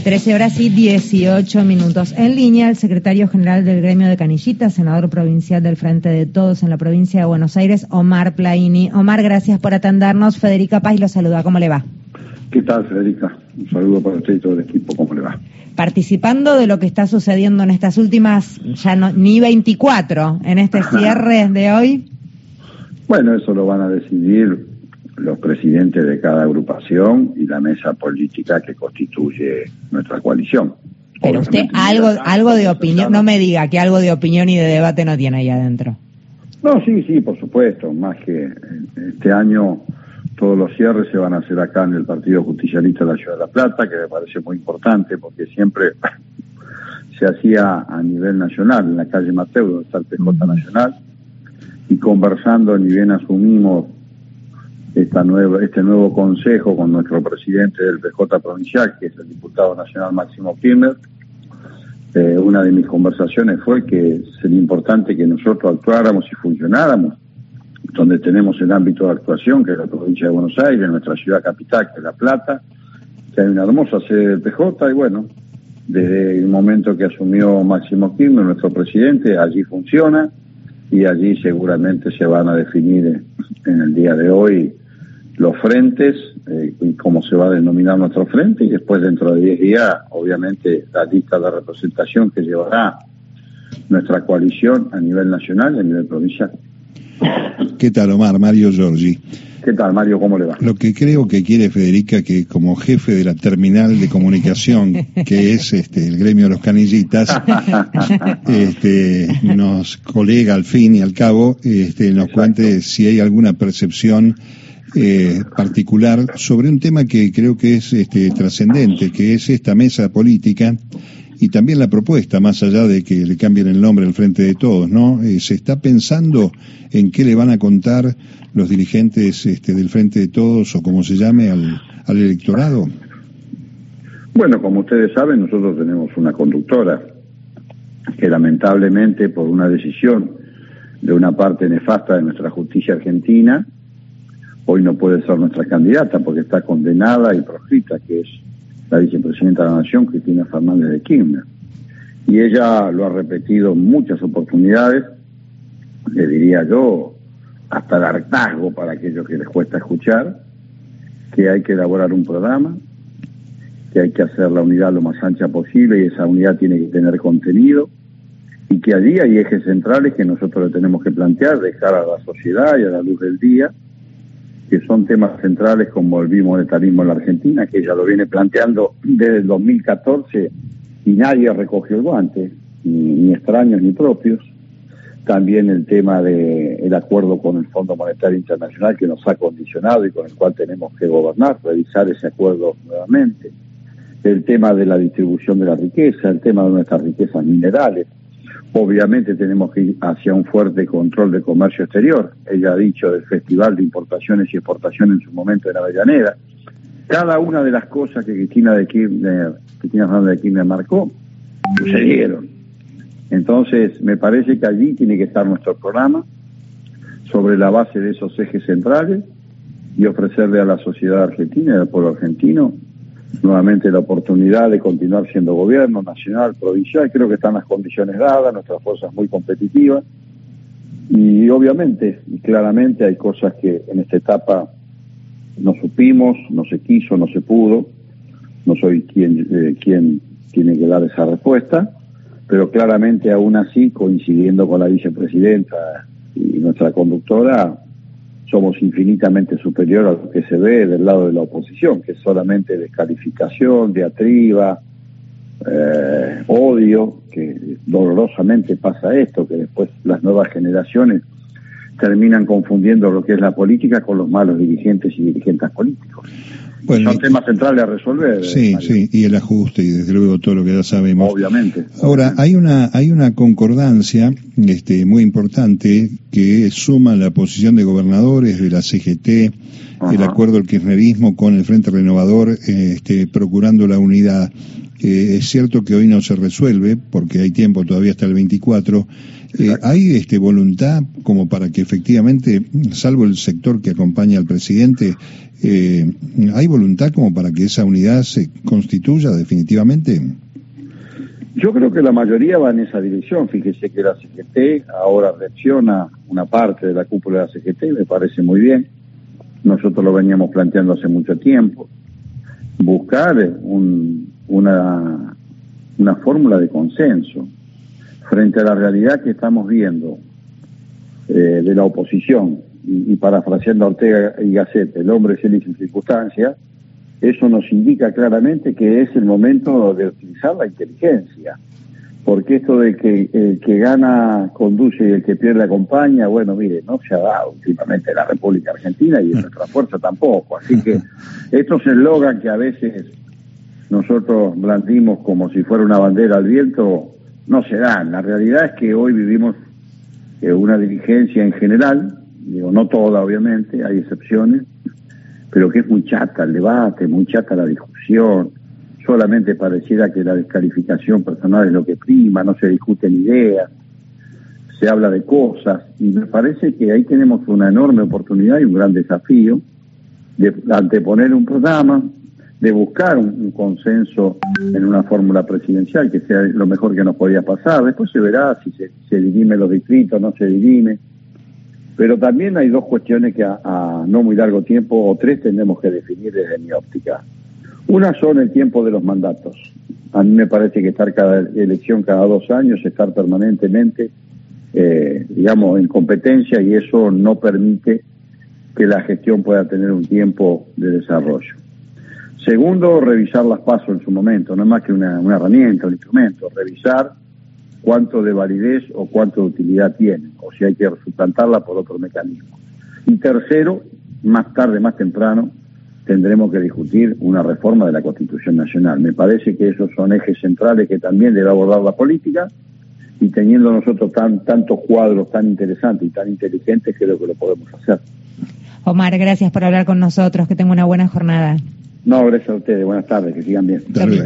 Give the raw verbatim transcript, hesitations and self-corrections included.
trece horas y dieciocho minutos. En línea, el secretario general del gremio de Canillitas, senador provincial del Frente de Todos en la provincia de Buenos Aires, Omar Plaini. Omar, gracias por atendernos. Federica Paz lo saluda. ¿Cómo le va? ¿Qué tal, Federica? Un saludo para usted y todo el equipo. ¿Cómo le va? Participando de lo que está sucediendo en estas últimas, ya no, ni veinticuatro, en este cierre de hoy. Bueno, eso lo van a decidir los presidentes de cada agrupación y la mesa política que constituye nuestra coalición. Pero usted algo algo de opinión, no me diga que algo de opinión y de debate no tiene ahí adentro. No, sí, sí, por supuesto, más que este año todos los cierres se van a hacer acá en el Partido Justicialista de la Ciudad de La Plata, que me parece muy importante porque siempre se hacía a nivel nacional, en la calle Mateo, donde está el P J Nacional, y conversando, ni bien asumimos esta nueva, este nuevo consejo con nuestro presidente del P J provincial, que es el diputado nacional Máximo Kirchner, eh, una de mis conversaciones fue que sería importante que nosotros actuáramos y funcionáramos donde tenemos el ámbito de actuación, que es la provincia de Buenos Aires, nuestra ciudad capital, que es La Plata, que hay una hermosa sede del P J, y bueno, desde el momento que asumió Máximo Kirchner, nuestro presidente, allí funciona, y allí seguramente se van a definir en el día de hoy los frentes eh, y cómo se va a denominar nuestro frente, y después dentro de diez días, obviamente, la lista de representación que llevará nuestra coalición a nivel nacional y a nivel provincial. ¿Qué tal, Omar? Mario Giorgi. ¿Qué tal, Mario? ¿Cómo le va? Lo que creo que quiere Federica, que como jefe de la terminal de comunicación, que es este el gremio de los canillitas, este, nos colega al fin y al cabo, este, nos Exacto. cuente si hay alguna percepción eh, particular sobre un tema que creo que es este, trascendente, que es esta mesa política y también la propuesta, más allá de que le cambien el nombre al Frente de Todos, ¿no? Eh, ¿se está pensando en qué le van a contar los dirigentes este, del Frente de Todos, o como se llame, al, al electorado? Bueno, como ustedes saben, nosotros tenemos una conductora que lamentablemente, por una decisión de una parte nefasta de nuestra justicia argentina, hoy no puede ser nuestra candidata porque está condenada y proscrita, que es la vicepresidenta de la Nación, Cristina Fernández de Kirchner. Y ella lo ha repetido en muchas oportunidades, le diría yo, hasta el hartazgo para aquellos que les cuesta escuchar, que hay que elaborar un programa, que hay que hacer la unidad lo más ancha posible y esa unidad tiene que tener contenido, y que allí hay ejes centrales que nosotros le tenemos que plantear, dejar a la sociedad y a la luz del día, que son temas centrales como el bimonetarismo en la Argentina, que ella lo viene planteando desde el dos mil catorce y nadie recogió el guante, ni, ni extraños ni propios. También el tema del acuerdo con el Fondo Monetario Internacional, que nos ha condicionado y con el cual tenemos que gobernar, revisar ese acuerdo nuevamente. El tema de la distribución de la riqueza, el tema de nuestras riquezas minerales. Obviamente tenemos que ir hacia un fuerte control de comercio exterior. Ella ha dicho del Festival de Importaciones y Exportaciones en su momento en Avellaneda. Cada una de las cosas que Cristina de Kirchner, Cristina Fernández de Kirchner marcó, sucedieron. Entonces, me parece que allí tiene que estar nuestro programa, sobre la base de esos ejes centrales, y ofrecerle a la sociedad argentina y al pueblo argentino nuevamente la oportunidad de continuar siendo gobierno nacional, provincial. Creo que están las condiciones dadas, nuestra fuerza es muy competitiva, y obviamente y claramente hay cosas que en esta etapa no supimos, no se quiso, no se pudo. No soy quien, eh, quien tiene que dar esa respuesta, pero claramente aún así, coincidiendo con la vicepresidenta y nuestra conductora, somos infinitamente superior a lo que se ve del lado de la oposición, que es solamente descalificación, diatriba, eh, odio, que dolorosamente pasa esto, que después las nuevas generaciones terminan confundiendo lo que es la política con los malos dirigentes y dirigentes políticos. Bueno, son temas centrales a resolver. Sí, Mario. Sí, y el ajuste y desde luego todo lo que ya sabemos. Obviamente. Ahora, hay una hay una concordancia este, muy importante que suma la posición de gobernadores de la C G T, Ajá. el acuerdo del kirchnerismo con el Frente Renovador, eh, este, procurando la unidad. Eh, es cierto que hoy no se resuelve, porque hay tiempo todavía hasta el veinticuatro, Eh, ¿Hay este, voluntad como para que efectivamente, salvo el sector que acompaña al presidente, eh, hay voluntad como para que esa unidad se constituya definitivamente? Yo creo que la mayoría va en esa dirección. Fíjese que la C G T ahora reacciona, una parte de la cúpula de la C G T, me parece muy bien. Nosotros lo veníamos planteando hace mucho tiempo. Buscar un, una, una fórmula de consenso frente a la realidad que estamos viendo eh, de la oposición, y, y parafraseando a Ortega y Gasset, el hombre se le hizo circunstancias. Eso nos indica claramente que es el momento de utilizar la inteligencia, porque esto de que el que gana conduce y el que pierde acompaña, bueno, mire, no se ha dado últimamente en la República Argentina y en nuestra fuerza tampoco. Así que estos eslogan que a veces nosotros blandimos como si fuera una bandera al viento, no se dan. La realidad es que hoy vivimos eh, una dirigencia en general, digo, no toda obviamente, hay excepciones, pero que es muy chata el debate, muy chata la discusión, solamente pareciera que la descalificación personal es lo que prima, no se discuten ideas, se habla de cosas, y me parece que ahí tenemos una enorme oportunidad y un gran desafío de anteponer un programa, de buscar un, un consenso en una fórmula presidencial que sea lo mejor que nos podía pasar. Después se verá si se, se dirime los distritos, no se dirime. Pero también hay dos cuestiones que a, a no muy largo tiempo, o tres, tendremos que definir desde mi óptica. Una son el tiempo de los mandatos. A mí me parece que estar cada elección cada dos años, estar permanentemente, eh, digamos, en competencia, y eso no permite que la gestión pueda tener un tiempo de desarrollo. Segundo, revisar las PASO en su momento, no es más que una, una herramienta, un instrumento, revisar cuánto de validez o cuánto de utilidad tienen, o si hay que suplantarla por otro mecanismo. Y tercero, más tarde, más temprano, tendremos que discutir una reforma de la Constitución Nacional. Me parece que esos son ejes centrales que también debe abordar la política, y teniendo nosotros tan tantos cuadros tan interesantes y tan inteligentes, creo que lo podemos hacer. Omar, gracias por hablar con nosotros, que tenga una buena jornada. No, gracias a ustedes, buenas tardes, que sigan bien.